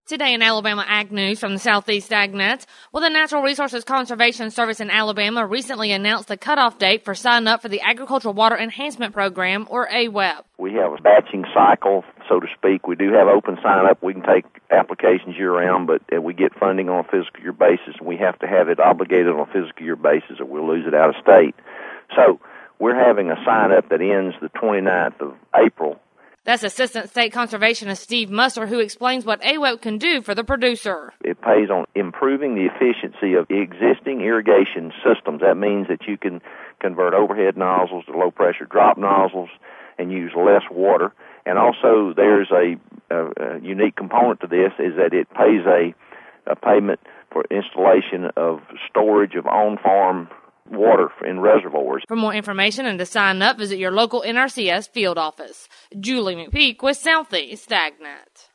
Today in Alabama Ag News from the Southeast AgNet, well, the Natural Resources Conservation Service in Alabama recently announced the cutoff date for sign up for the Agricultural Water Enhancement Program, or AWEP. We have a batching cycle, so to speak. We do have open sign-up. We can take applications year-round, but we get funding on a fiscal year basis, and we have to have it obligated on a fiscal year basis or we'll lose it out of state. So we're having a sign-up that ends the 29th of April. That's Assistant State Conservationist Steve Musser, who explains what AWEP can do for the producer. It pays on improving the efficiency of existing irrigation systems. That means that you can convert overhead nozzles to low-pressure drop nozzles and use less water. And also there's a unique component to this is that it pays a payment for installation of storage of on-farm water in reservoirs. For more information and to sign up, visit your local NRCS field office. Julie McPeak with Southeast AgNet.